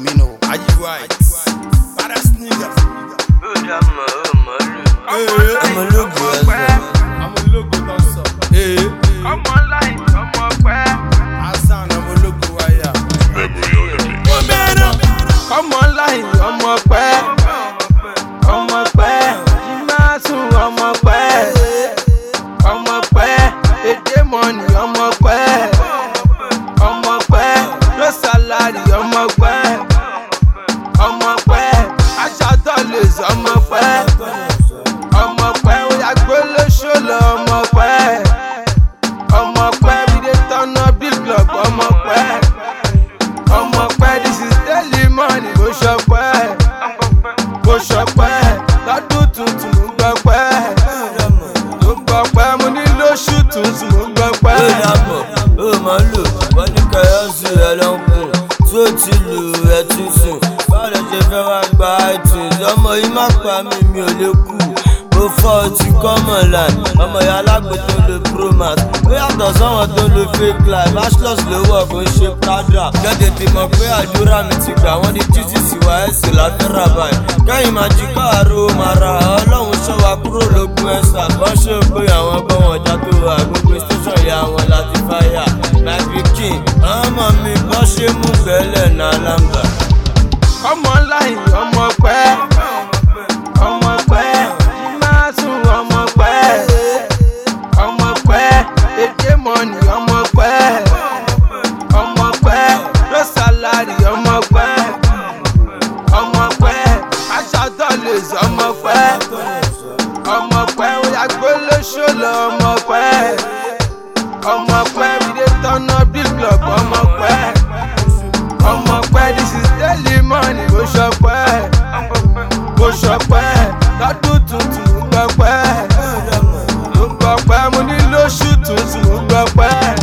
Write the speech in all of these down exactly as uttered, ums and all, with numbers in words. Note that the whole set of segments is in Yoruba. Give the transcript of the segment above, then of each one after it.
me know. Are you right? Badass nigga. I'm a logo. I'm a logo dancer. Hey. Come online, come on, I sound I'm a logo. I am. come online, come on, come on, Jimasu, come on, come on, pay money, come on, come on, no salary, come on, come on, I shot dollars, come on, come on, we are going to show love, come on, come on, we dey turn up the club, come on, come on, this is daily money, go shop, go shop, lọ́dún tuntun mo gbọ́ pẹ́, mo gbọ́ pẹ́, mo ní lóṣù tuntun mo gbọ́ pẹ́. ó dàpọ̀ ó máa ń lò wọ́n ní kẹ́yọ́sì ẹ̀ ló ń kùn tí ó ti lù ẹ̀ tún sùn báwo lè ṣe fẹ́ wá gba itunes ọmọ yìí má pa mí mi ò lè kú mo fọ́ ọtí common line ọmọ ìyá alágbè tó lo promax ó yàtọ̀ sọ́wọ́n tó lo fake life bachelors ló wọ̀ kó ń ṣe padà gẹ́gẹ́ tí mọ̀ pé àdúrà mi ti gbà wọ́n ní jíjísì wá ẹ̀sìn láfẹ́rà báyìí kẹ́yìn máa jí káàró máa ra ọlọ́run ṣọ́ wa kúrò lógún ẹ̀sà bọ́n ṣe pé àwọn gbọ́n ọjà tó wà gbogbo station ya wọn láti fáyà my pikin ọmọ mi bọ́n ṣe mú gbẹ́lẹ̀ náà lámbà. Come online, ọmọ pẹ́, ọmọ pẹ́, Jimasu, ọmọ pẹ́, ọmọ pẹ́, pay money, ọmọ pẹ́, ọmọ pẹ́, no salary, ọmọ pẹ́, ọmọ pẹ́, aṣọ dollars, ọmọ pẹ́, ọmọ pẹ́, we are going to show love, ọmọ pẹ́, ọmọ pẹ́, we dey turn up the club, ọmọ pẹ́, ọmọ pẹ́, this is daily money, go shop, go shop, lọ́dún tuntun mo gbọ́ pẹ́, mo gbọ́ pẹ́, mo ní lóṣù tuntun mo gbọ́ pẹ́.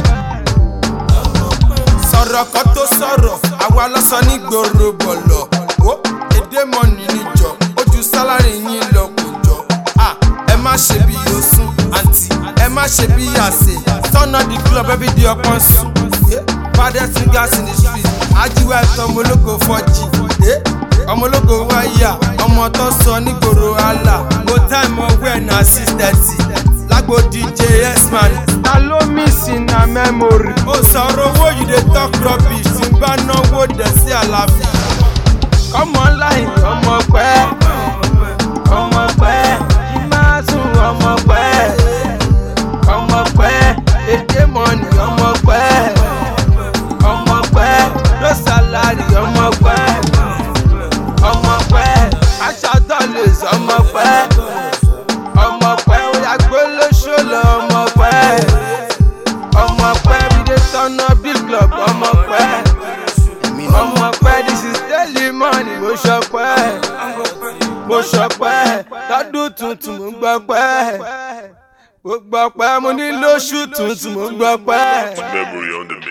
Sọ̀rọ̀ kan tó sọ̀rọ̀, àwa lọ́sàn ní gbòòrò bọ̀lọ̀. Ó èdè mọ́ni níjọ, ojú sálárì yín lọ kò jọ. À ẹ má ṣe bí osùn, àǹtí ẹ má ṣe bí àṣẹ. Turn on the club every day upon sùn. Baddest singers in the street, ajíwá ẹ̀tọ́ ọmọlógo fọ́jì. Ọmọlógo wáyà, ọmọ tó sọ nígboro àlà. Mo time ọwẹ́ na six thirty, lágbo D J S-Man. Ta ló miss na memory? Ó sọ̀rọ̀ owó you dey talk rubbish, tí n bá náwó dẹ̀ sí àlàáfíà. Come online, ọmọ pẹ́, ọmọ pẹ́, Jimasu, ọmọ pẹ́, ọmọ pẹ́, pay money, ọmọ pẹ́, ọmọ pẹ́, no salary, ọmọ pẹ́, ọmọ pẹ́, aṣọ dollars, ọmọ pẹ́, ọmọ pẹ́, we are going to show love, ọmọ pẹ́, ọmọ pẹ́, we dey turn up the club, ọmọ pẹ́, ọmọ pẹ́, this is daily money, mo ṣọpẹ́, mo ṣọpẹ́, lọ́dún tuntun mo gbọ́ pẹ́, mo gbọ́ pẹ́, mo ní lóṣù tuntun mo gbọ́ pẹ́. Memory on the